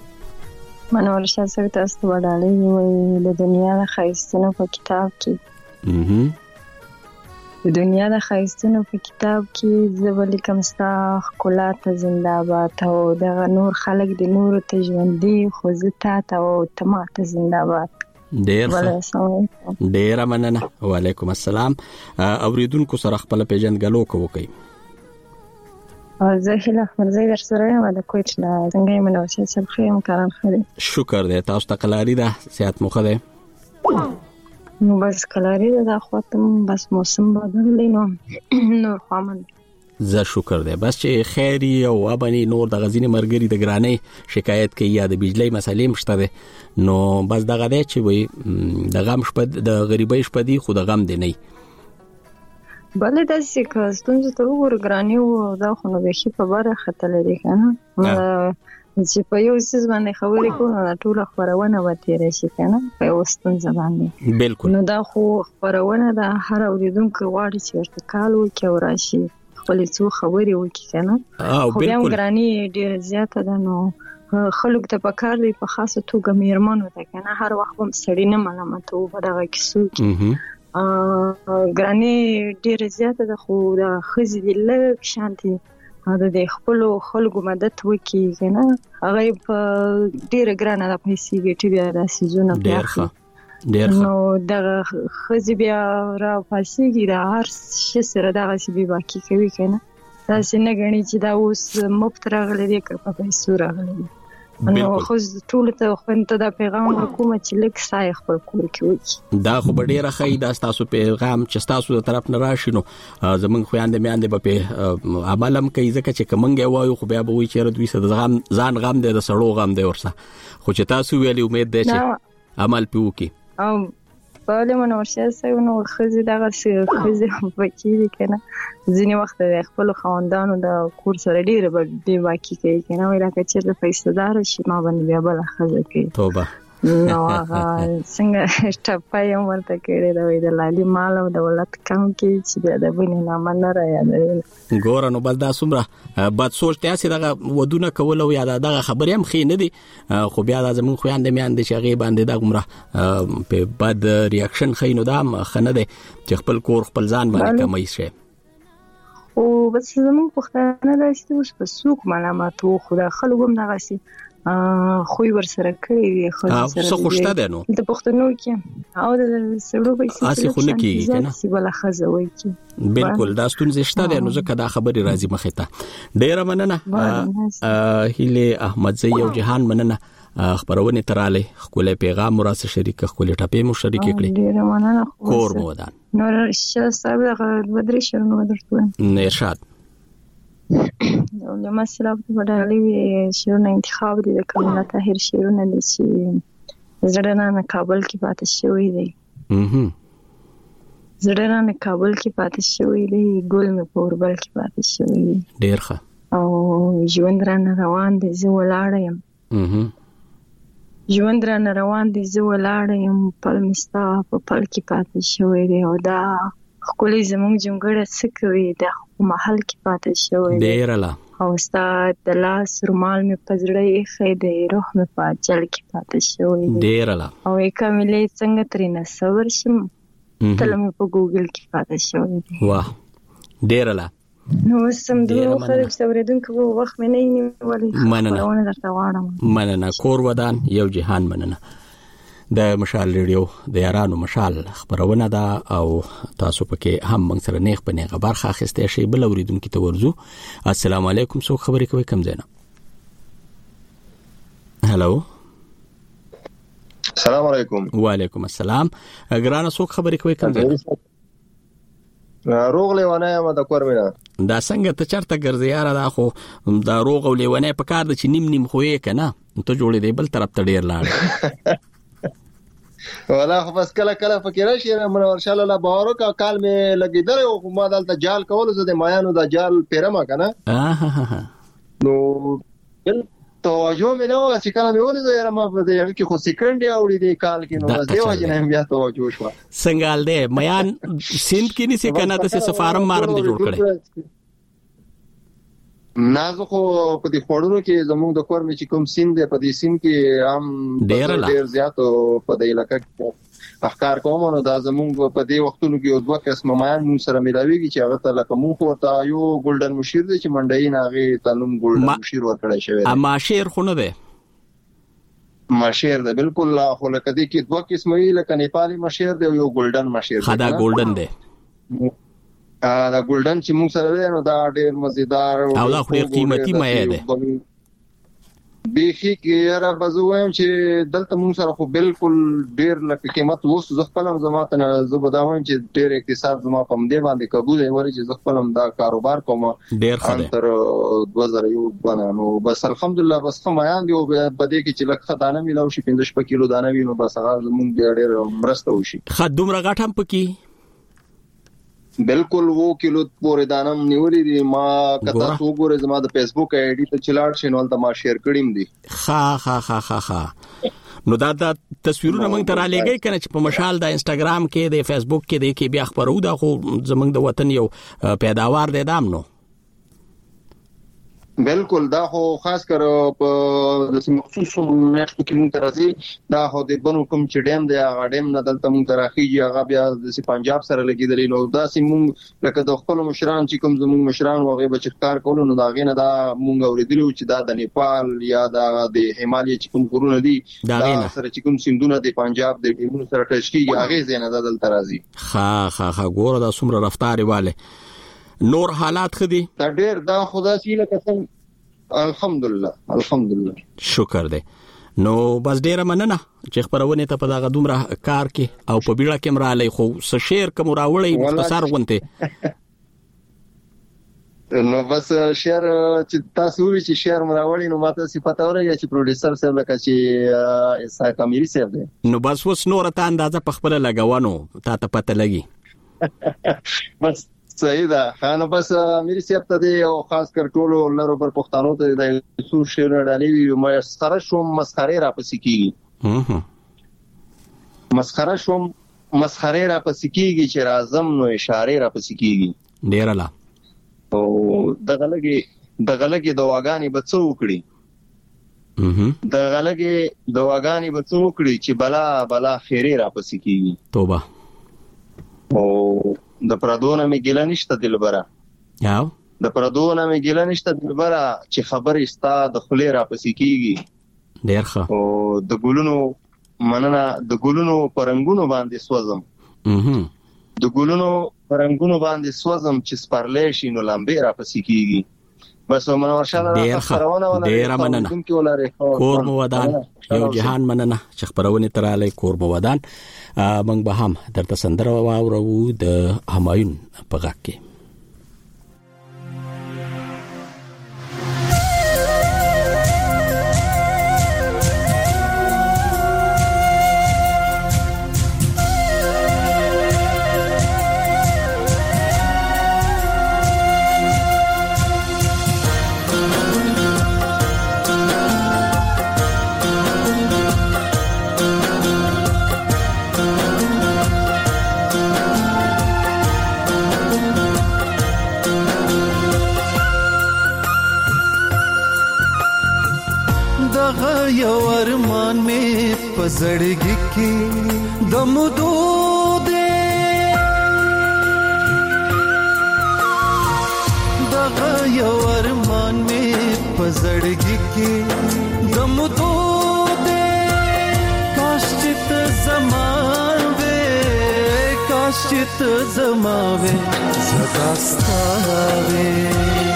منور شاست تاسو وډالې وي د دنیا خیستنه په کتاب کې د دنیا د ښایستونو په کتاب کې زه به لیکم ستا ښکلا ته زنده‌باد او دغه نور خلک د نورو ته ژوندي خو زه تا ته او ته ما ته زنده‌باد. ډیر ښه، ډیره مننه. وعلیکم السلام. اوریدونکو سره خپل پیژندګلو کوي. زه هیله خپلزی در سره یم د کوچ نه څنګه یې منو چې سب خیم کاران خري. شکر دی. تاسو ته کلاری ده صحت مو ښه ده؟ نو بس کلاری ده خواته بس موسم بدل نو نور خامن زه شکر دی. بس چې خیری او ابني نور د غزینې مرګري د ګرانۍ شکایت کوي یا د بجلی مسلې مشته ده نو بس دغه دی چې وي د غم شپه د غریبۍ شپه دی خو د غم دی نه بلې داسې که ستونزې ته وګورو ګراني و دا خو نو بیخي په بره خطلې دی که نه چې په یو څیز باندې خبرې کوو نو ټوله خپرونه به تېره شي که نه په یو ستونزه باندې بالکل. نو دا خو خپرونه ده هر اورېدونکی غواړي چې ورته کال وکړي او راشي خپلې څو خبرې وکړي که نه خو بیا هم ګراني ډېره زیاته ده نو خلکو ته پکار دی په خاصه توګه مېرمنو ته که نه هر وخت به سړي نه ملامتوو په دغه کیسو کې ګراني ډیره زیاته ده خو د ښځې د لږ شانتي د دې خپلو خلکو مدد وکړي که نه هغه یې په ډیره ګرانه د پیسې ګټي بیا دا څیزونه ډېر ښه ډېر ښه نو دغه ښځې بیا راپاڅېږي د هر شي سره دغسې بې باکي کوي که نه داسې نه ګڼي چې دا اوس مفت راغلی دی که په پیسو راغلی دی نو خو ټول ته خو ته دا پیغام ورکوم چې لږ سایه خپل کور کې وکړي. دا خو به ډېره ښه دا ستاسو پیغام چې ستاسو د طرف نه راشي نو زموږ خویندې میندې به پې عمل هم کوي ځکه چې که موږ یې وایو خو بیا به وایي چېرې دوی څه د ځان غم دی د سړو غم دی ورسه خو چې تاسو ویلي امید دی چې عمل پې وکړي. او بله منورشاه صاحب نو ښځې دغسې ښځې پکې دي که نه ځینې وخت د خپلو خاوندانو د کور سره ډېره بې باکي کوي که نه وایي لکه چېرته پیسه داره شي ما باندې بیا بله ښځه کوي توبه نو هغه څنګه ټپه یې هم ورته کړې ده وایي د لالي مال او دولت کم کې چې بیا د بنې نامه نه رایادوي. ګوره نو بس دا څومره بد سوچ دی هسې دغه ودونه کول او یا دغه خبرې هم ښې نه دي خو بیا دا زموږ خویندې میندې چې هغې باندې دا دومره په بد ریاکشن ښیي نو دا هم ښه نه دی چې خپل کور خپل ځان باندې کمی شي. خو بس زموږ پښتانه داسې اوس په څوک ملامت وو خو د خلکو هم دغسې خوی ورسره کړی وي ښځې سره څه خو شته دی نو د پښتنو کې او د سړو پیسې هسې خو نه کېږي که نه بله ښځه وایي چې بالکل دا ستونزې شته دی نو ځکه دا خبرې راځي مخې ته. ډېره مننه هیلې احمدزۍ او جهان مننه خپرونې ته رالی ښکلی پیغام مو راسره شریک ښکلې ټپې مو شریکې کړې. ډېره مننه. کور مو ودان. نور شاه صاحب دغه دوه درې شعرونه به درته وایم. ارشاد. د علما سلاب په ډالۍ شعرونه انتخاب دي د کمال طاهر شعرونه دي چې زړه نه کابل کې پاتې شوی دی زړه نه کابل کې پاتې شوی دی ګل مې په اوربل کې پاتې شوی دی. ډېر ښه. او ژوند رانه روان دی زه ولاړه یم ژوند رانه روان دی زه ولاړه یم پل مې ستا په پل کې پاتې شوی دی او دا ښکلی زموږ جونګړه څه کوي دا په محل کې پاتې شوی دی. ډېره لا او ستا د لاس رومال مې په زړه ایښی دی روح مې په اجل کې پاتې شوی دی. ډېره لا او ای کاملې څنګه ترېنه صبر شم تله مې په ګوګل کې پاتې شوی دی. واه ډېره لا نو اوس همدومره خلک چې اورېدونکي به وخت مې نه وي نیولی مننه خپرونه درته غواړم. مننه. کور ودان یو جهان مننه. د مشال ریډیو د یارانو مشال خبرونه ده او تاسو پکې هم موږ سره نیغ په نیغه برخه اخیستی شئ. بل اورېدونکي ته ورځو. السلام علیکم. څوک خبرې کوي کوم ځای نه؟ هلو. السلام علیکم. وعلیکم السلام. ګرانه څوک خبرې کوي کوم ځای نه؟ روغ لیوانی یم د کور مینه. دا څنګه ته چرته ګرځې یاره دا خو دا روغ او لیونی په کار ده چې نیم نیم خو یې که نه ته جوړېدی بل طرف ته ډېر لاړ ولا خو بس کله کله فکر راشي منورشاه لاله باور وکړه کال مې لګېدلی او خو ما دلته جال کولو زه د مایانو دا جال پیرمه که نه نو توجه مې نه وه چې کله مې ولیدو یاره ما په دې هغه کې خو سیکنډ یې اوړي دې کال کې نو بس دې وجې نه بیا توجه شوه. څنګه حال دی میان سیند کې نیسې که نه داسې څه فارم مارم دې جوړ کړی؟ نازو خو په دې خوړونو کې زموږ د کور مې چې کوم سین دی په دې سین کې هم ډېر زیات په دې علاقې کې احکار کوم نو دا زموږ په دې وختونو کې یو دوه قسم مایان موږ سره ملاويږي چې هغه ته لکه موږ ورته یو ګولډن مشیر دی چې منډای نه هغه تنوم ګولډن مشیر ورکړی شوی دی. اما شیر خو نه دی مشیر دی بالکل خو لکه دې کې دوه قسمه وی لکه نیپالي مشیر دی او یو ګولډن مشیر دی. خدا ګولډن دی دا ګولډن چې موږ سره دی نو دا ډېر مزیدار او دا ډېر قیمتي مایه دی. بیخي کې را بزویم چې دلته موږ سره خو بالکل ډېر لکه قیمت وس زه خپل هم زما ته زه بداوم چې ډېر اقتصاد زما په دې باندې قبول دی ورې چې زه خپل هم دا کاروبار کوم ډېر ښه دی تر دوه زره یو باندې نو بس الحمدلله بس خو مایان دی او په دې کې چې لکه دانه ملو شي پنځه شپږ کیلو دانه وینو بس هغه موږ ډېر مرسته وشي. خد دومره غټ هم پکې بالکل وو کیلو پورې دانم نیولې دي ما کته څو ګورې زما د فیسبوک آی ډی ته چلاړ شینول ته ما شیر کړیم دي. ها ها ها ها ها نو دا د تصویرونه موږ ته را لګي کنه چې په مشال د انستګرام کې د فیسبوک کې د کې بیا خبرو دا خو زمونږ د وطن یو پیداوار دی دام نو بالکل دا خو خاص کر په د مخصوصو میاشتو کې موږ راځي دا خو د بنو کوم چې ډیم دی هغه ډیم نه دلته موږ راخیږي هغه بیا د پنجاب سره لګیدلی نو دا سیمون لکه د خپل مشران چې کوم زموږ مشران وغه بچکار کولو نو دا غینه دا موږ اوریدلو چې دا د نیپال یا د هیمالیا چې کوم غرونه دي دا سره چې کوم سیندونه د پنجاب د ډیمونو سره ټشکیږي هغه زینه د دلته راځي. ها ها ها ګوره دا څومره رفتار والے نور حالات خدي دا ډېر دا خدا سي لکه څنګه الحمدلله الحمدلله شکر دی. نو بس ډیره مننه چې خبرونه ته په دغه دومره کار کې او په بیړه کې مرالې خو س شیر کوم راوړی مختصر غونته نو بس شیر چې تاسو وی چې شیر مراوړی نو ماته صفات اوري چې پروډوسر صاحب لکه چې اسا کامیری صاحب دی نو بس وس نور ته اندازه په خبره لګاونو تا ته پته لګي بس صحیح ده خانه بس امیر صاحب ته دی او خاص کر ټولو لرو پر پښتنو ته د سو شیر ډالې مسخره شوم مسخره را پسې کیږي مسخره شوم مسخره را پسې کیږي چې راځم نو اشاره را پسې کیږي ډیر لا او دغه لګي دغه لګي دواګانی بچو وکړي دغه لګي دواګانی بچو وکړي چې بلا بلا خیره را پسې کیږي توبه او د پردونه می ګیله نشته دلبره یاو د پردونه می ګیله نشته دلبره چې خبر استا د خلی را پسې کیږي ډیر ښه او د ګلونو مننه د ګلونو پرنګونو باندې سوځم اها د ګلونو پرنګونو باندې سوځم چې سپارلې شي نو لامبې را پسې کیږي بس ومن ورشاله ډیر ښه ډیر مننه کور مو ودان یو جهان مننه چې خبرونه تراله کور مو ودان موږ به هم درته سندره واورو د همایون په غږ کې زړګي کې د مودو دې دغه یو ارمان مې په زړګي کې د مودو دې کاش چې ته زما وې کاش چې ته زما وې زدا ستا وې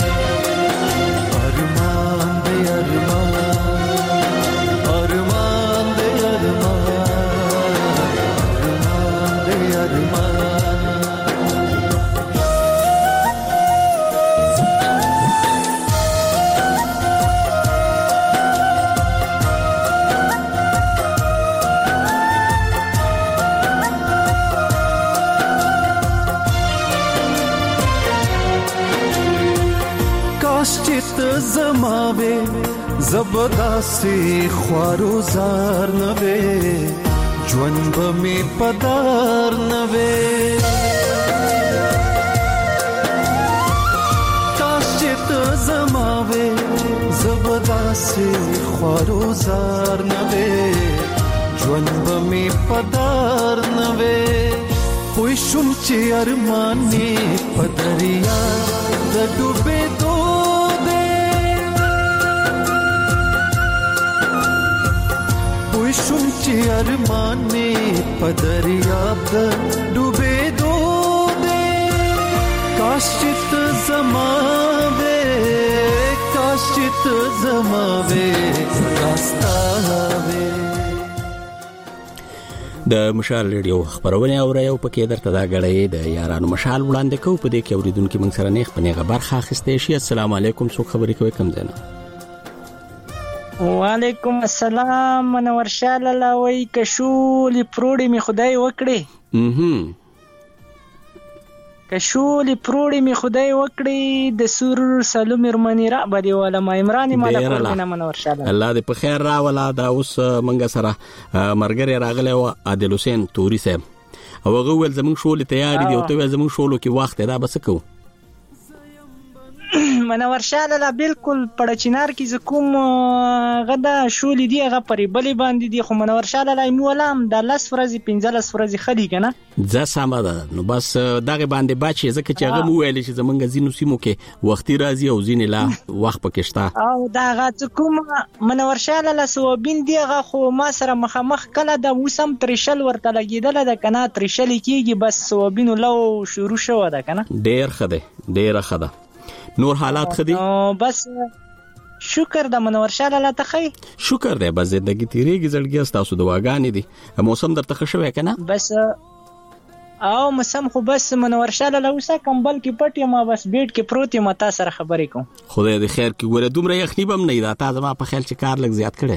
ارمان دې ارمان زماوي زبرداسي خوارو زار نوي ژوند به می پدار نوي کاش چې ته زما وې زبدا سي خواروزار نه وې ژوند به می پدار نه وې پوي شوم چې ارمانې پدریا د ډوبې دو دې پوي شوم چې ارمانې پدریا د ډوبې دو دې کاش چې زماوي کاش چې زماوي راستاوي د مشال ریډیو خبرونه اوري او پکې درته دا غړې د یارانو مشال وړاندې کو په دې کې اوریدونکو موږ سره نیخ پنه خبر خاخسته شي. السلام علیکم، څوک خبرې کوي کم زنه؟ وعلیکم السلام، منور شال الله وای کشولې پروړې می خدای وکړي اها کشولې پروړې می خدای وکړي د سور سلو مرمنی را باندې ولا ما عمران مالا کوینه منور شال الله دې په خیر را ولا دا اوس منګه سره مرګري راغله او عادل حسین توري صاحب او هغه ول زمون شولې تیاری دی او ته زمون شولو کې وخت دا بس کو منور شال الله بالکل پړچینار کې زکوم غدا شولې دی هغه پرې بلې باندې دی خو منور شال الله مولام د لاس ورځې پنځلس ورځې خدي کنه ځا سم ده نو بس دغه باندې باچې ځکه چې هغه مو ویل چې زمونږ زینو سیمو کې وختي راځي او زین لا وخت پکې شته او دا غا کوم منور شال الله سوبین دی هغه خو ما سره مخامخ کله د وسم ترشل ورته لګیدل د کنه ترشل کېږي بس سوبین لو شروع شو ده کنه ډیر خده ډیر خده نور حالات خدي بس شکر د منور شال الله تخی شکر دی بس زندگی تیریږي زړګي تاسو دواګانې دي موسم درته خښوي کنه بس او مسم خو بس منور شال الله وسه کمبل کې پټ یم بس بیٹ کې پروت یم تاسو سره خبرې کوم خدای دې خیر کې ګوره دومره یخنی بم نه دا تاسو ما په خیال چې کار لګ زیات کړي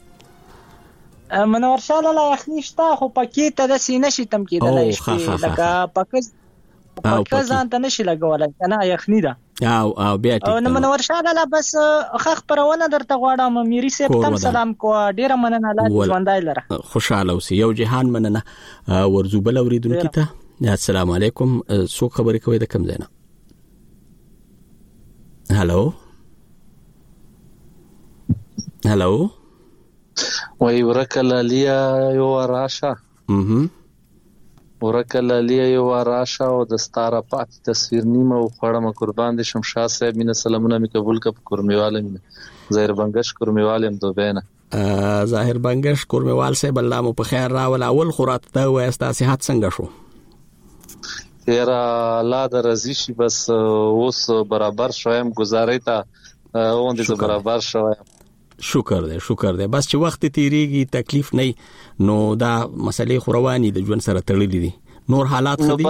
منور شال الله یخنی شته خو پکې ته د سینې شتم کېدلای شي لکه پکې پکې ځان ته نشي لګولای کنه یخنی ده او او بیا ټیک نو منور شال الله بس خخ پرونه درته غواړم میری سپتم سلام کو ډیره مننه الله ژوندای لره خوشاله اوسې یو جهان مننه ورزوبل اوریدونکو ته السلام علیکم څوک خبرې کوي د کم زینا هالو هالو وای ورکل لیا یو راشه اها ورکل لیا یو راشه او د ستاره پات تصویر نیمه او خړم قربان دي شمشاد صاحب مینه سلامونه می قبول ک کورمیواله مینه ظاهر بنگش کورمیواله هم دوبینه ظاهر بنگش کورمیوال صاحب الله مو په خیر راول اول خورات ته واستا صحت څنګه شو تیرا الله د رضی شي بس اوس برابر شوم گزارې ته اوندې ته برابر شوم شکر دې شکر دې بس چې وخت تیریږي تکلیف نه نو دا مسلې خوروانی د ژوند سره تړلې دي نور حالات خدي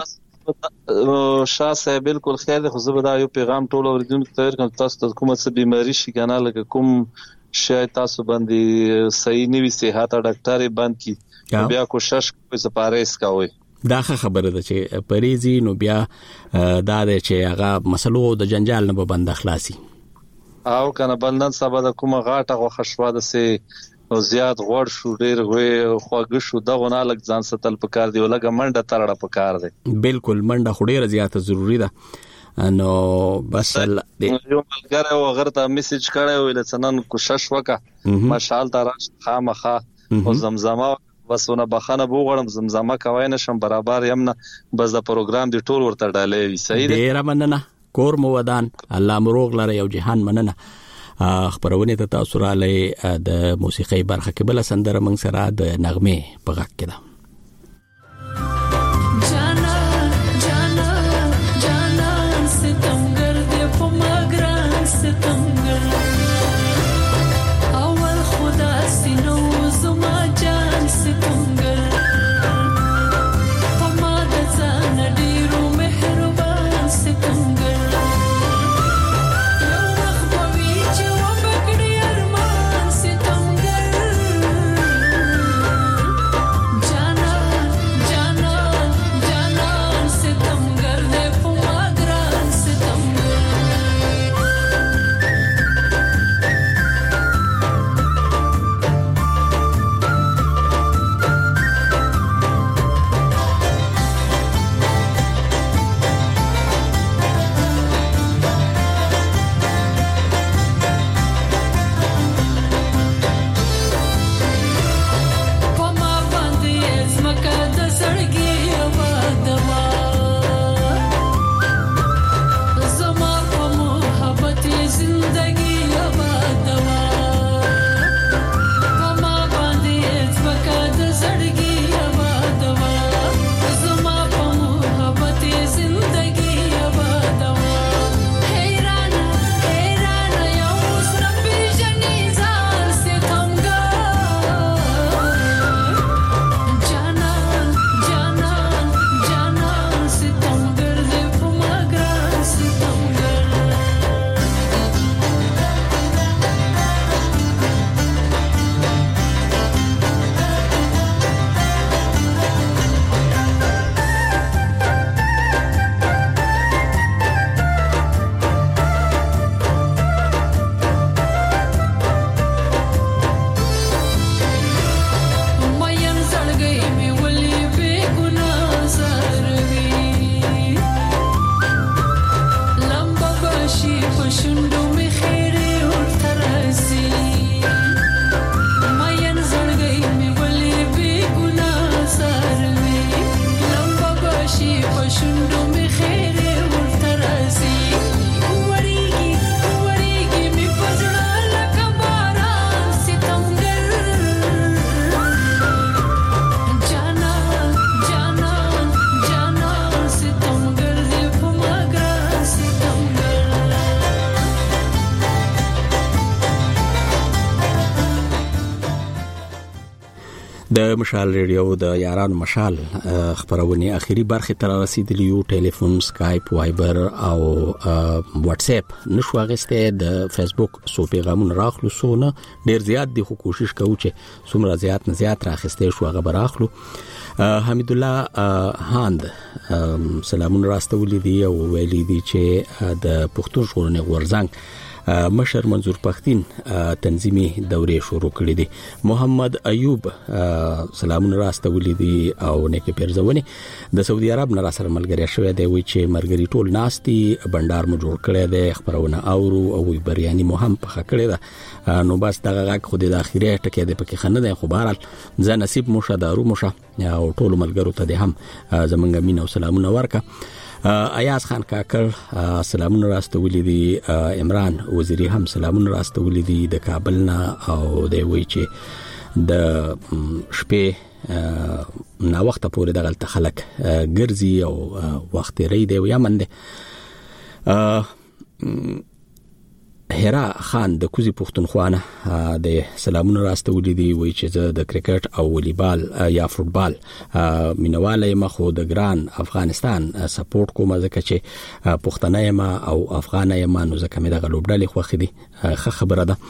شاه صاحب بالکل خیر ده خو زه به دا یو پیغام ټول اوریدونکو ته ورکوم تاسو ته کومه څه بیماری شي کنه لکه کوم شاید تاسو باندې صحیح نیوي صحت ډاکټر باندې کی بیا کوشش کوئ سپارېس کوئ دا خبره ده چې پریزي نو بیا دا د چې هغه مسلو د جنجال نه به بند خلاصي او کنه بلنن سبا د کومه غاټه غو خشواده سي او زیات غوړ شو ډیر غوي خواږه شو دغه نه لګ ځان ستل پکار دی ولګه منډه ترړه پکار دی بالکل منډه خډيره زیاته ضروری ده نو بس یو ملګری او غرته میسج کړی ویل څنن کوشش وکا مشال تراش خامخه او زمزمه بسونه بخنه بوغړم زمزمه کوي نشم برابر یمنه بس د پروګرام دی ټول ورته ډالې وي صحیح دی ډیر مننه کور مو ودان الله مروغ لره یو جهان مننه خبرونه ته تاسو را لې د موسیقي برخه کې بل سندره موږ سره د نغمه په غږ کې ده Jana د مشال ریډیو د یارانو مشال خبرونه اخیری برخه تر رسیدلی یو ټلیفون سکایپ وایبر او واتس اپ نشو غسته د فیسبوک سو پیغامونه راخلو سونه ډیر زیات دی خو کوشش کوو چې څومره زیات نه زیات راخسته شو غبر اخلو حمید الله هاند سلامون راستولې دی او ویلي دی چې د پښتون ژغورنې غورځنګ مشر منظور پختین تنظیمي دورې شروع کړې دي. محمد ایوب سلامونه راستولې دي او نیکه پیرزونی د سعودي عرب نه را سره ملګری شوی دی وی چې مرګري ټول ناستي بندر مو جوړ کړی دی خبرونه اورو او بریاني مو هم په کړی ده نو بس دغه غږ خو د اخیری ټکی دی پکې خنه دی خو بهرال ځا نصیب مو شدارو مو شه او ټول ملګرو ته هم زمونږ مين او سلامونه ورکا. ایاز خان کاکل سلامونه راستولې دي عمران وزیری هم سلامونه راستولې دي د کابل نه او د وی چې د شپې نا وخت پورې د غلط خلک ګرځي او وخت ری دی یا منده. هرا خان د کوزي پښتونخوا د سلامونه راستولې دي وی چې زه د کرکټ او والیبال یا فوتبال مینواله یم خو د ګران افغانستان سپورټ کوم ځکه چې پښتنه یم او افغان یم نو ځکه مې د غلوبډلې خوخه دي ښه خبره ده.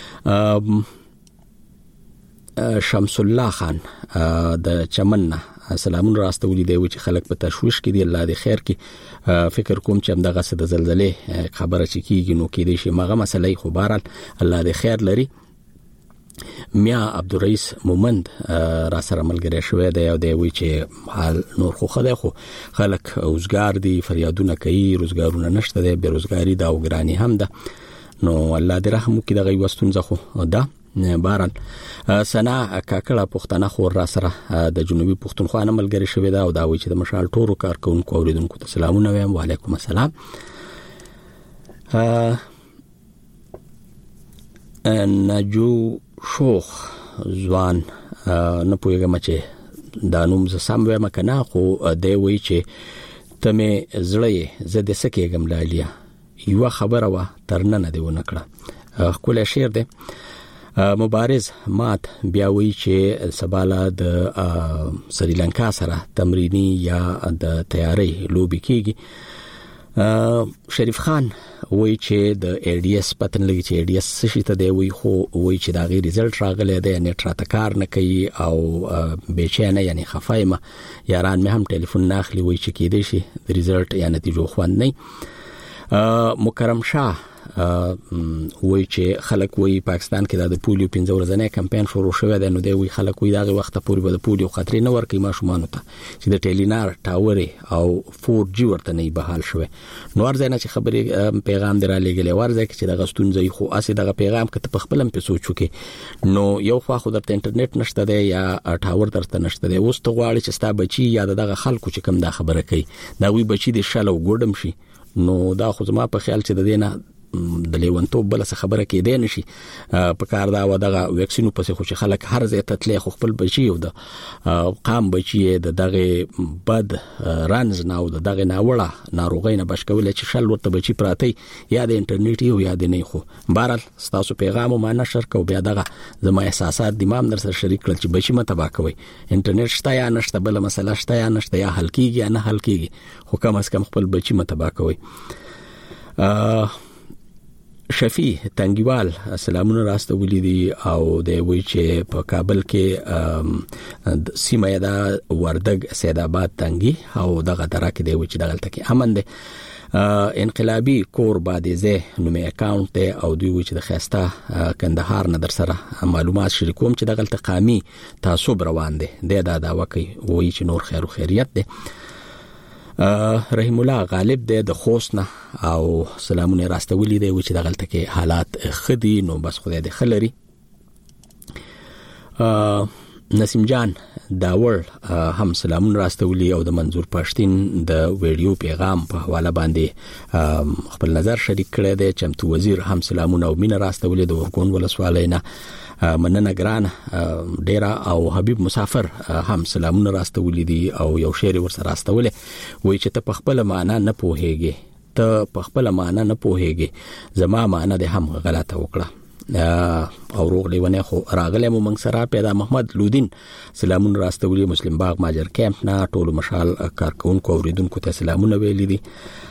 شمس الله خان د چمن سلامونه راستولې دی چې خلک په تشويش کې دي الله دې خیر کې فکر کوم چې همدغه څه د زلزلې خبره چې کیږي نو کې دي شي ماغه مسلې خو بهرال الله دې خیر لري. میا عبدالرئیس مومند را سره ملګری شوی دی او دی وی چې حال نور خو خدای خو خلک اوسګار دي فریادونه کوي روزګارونه نشته دی بیروزګاری دا او ګرانی هم ده نو الله دې رحم وکړي دغه وستونزه خو ده باران. سنا کاکړه پښتنه خور را سره د جنوبي پښتونخوا نه ملګری شوی دا او دا وی چې د مشال ټورو کارکونکو اوریدونکو ته سلامونه وایم وعلیکم السلام. نجو شوخ ځوان نه پوهیږم چې دا نوم ز سم وایم کنه خو دی وی چې تمه زړې زه د سکیګم لالیا یو خبره وا ترنه نه دی ونکړه خپل شعر دی. مبارز مات بیا وی چې سباله د سریلانکا سره تمرینی یا د تیاری لوبي کیږي. شریف خان وی چې د ای ډی اس پتن لګی چې ای ډی اس شي ته دی وی خو وی چې دا غیر ریزلټ راغلی دی نت را تکار نه کوي او بیچانه یعنی خفایمه یاران مې هم ټلیفون ناخلی وی چې کې دی شي د ریزلټ یا نتیجو خوان نه. مکرم شاه وی چې خلک وی پاکستان کې د پولیو پنځه ورځې کمپاین شروع شوی دی نو دی وی خلک وی دغه وخت پورې به د پولیو خطر نه ورکې ماشومان ته چې د ټیلینار ټاور او فور جی ورته نه بحال شوی نو ورځ نه چې خبرې پیغام درا لګلې ورځ چې د غستونځي خو اسې دغه پیغام کته په خپلم په سوچو کې نو یو خو خو درته انټرنیټ نشته دی یا ټاور درته نشته دی اوس ته غواړي چې ستا بچي یا دغه خلکو چې کوم دا خبره کوي دا وی بچي د شاله ګوډم شي نو دا خو زما په خیال چې د دینه د لیونتوب بل څه خبره کې دی نشي په کار دا و دغه ویکسینو پسې خو چې خلک هر ځای ته تللی خو خپل بچي او د قام بچي د دغه بد رانز نه او د دغه ناوړه ناروغۍ نه بچ کول چې شل ورته بچي پراتی یا د انټرنیټ یو یا د نه خو بهرال تاسو پیغام ما نشر کو بیا دغه زما احساسات د امام در سره شریک کړل چې بچي متبا کوي انټرنیټ شته یا نشته بل مسله شته یا نشته یا حل کیږي یا نه حل کیږي خو کم از کم خپل بچي متبا کوي. شفیع تنګیوال سلامونه راستولې دي او د وی چې په کابل کې سیمه دا وردګ سید آباد تنګي او دغه درکه دی چې دغه تکي امن دي انقلابی کور باندې زه نومي اکاونټ دی او دوی چې د خسته کندهار نه در سره معلومات شریکوم چې دغه تقامی تعصب روان دي د دا دا وکي وی چې نور خیر او خیریت دي. رحیم الله غالب دی د خوست نه او سلامونه راستولې دی چې دغه تکي حالات خدي نو بس خدای دې خلري. نسیم جان داور هم سلامونه راستولې او د منظور پښتين د ویډیو پیغام په حواله باندې خپل نظر شریک کړی دی. چمتو وزیر هم سلامونه او مینه راستولې د ورکون ولسوالۍ نه. مننه ګران ډیرا او حبیب مسافر هم سلامونه راستولې دي او یو شعر ورسره راستولې وای چې ته په خپل معنا نه پوهېږي ته په خپل معنا نه پوهېږي زما معنا ده هم غلطه وکړه او روغ لیونه خو راغله مو منګ سره پیدا محمد لودین سلامون راستولي مسلم باغ ماجر کیمپ نه ټول مشال کارکونکو اوریدونکو ته سلامونه ویلي دي.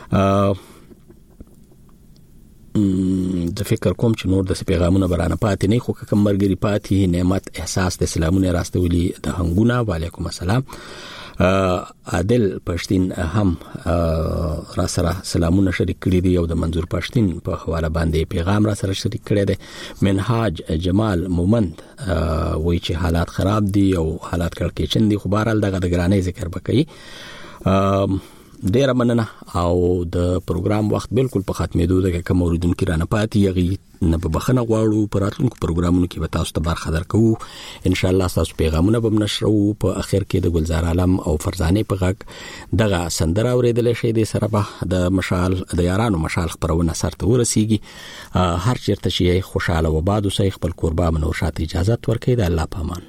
د فکر کوم چې نور د پیغامونه برانه پاتې نه خو کوم مرګري پاتې نعمت احساس د سلامونه راستولي د هنګونه. وعلیکم السلام. عادل پښتين هم را سره سلامونه شریک کړي دي او د منظور پښتين په حواله باندې پیغام را سره شریک کړي دي. منهاج جمال مومند وایي چې حالات خراب دي او حالات کړکېچن دي خو بهرحال دغه د ګرانۍ ذکر وکړي. ډیر مننه او د پروګرام وخت بالکل په ختمېدو ده کوم اوریدونکو رانه پاتې یغي نه په بخنه غواړو پر راتلونکو پروګرامونو کې به تاسو ته برخه درکو. ان شاء الله تاسو پیغامونه به نشرو. په اخر کې د ګلزار عالم او فرزانه په غږ دغه سندره اوریدل شي د سره به د مشال د یارانو مشال خبرونه سرته ورسیږي. هر چیرته چې خوشاله و باد او خپل قربا منو شاته اجازه ورکړي. د الله په امان.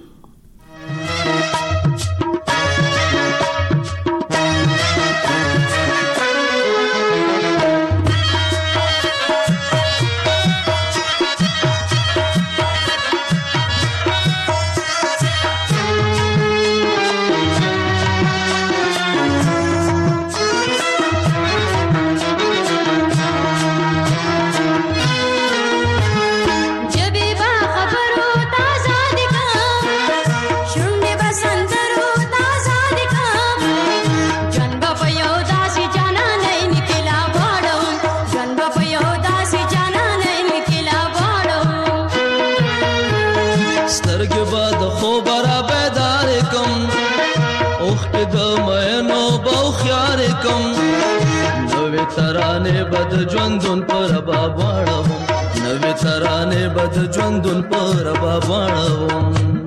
ترانه بد ژوندون پر باباړو نوې ترانه بد ژوندون پر باباړو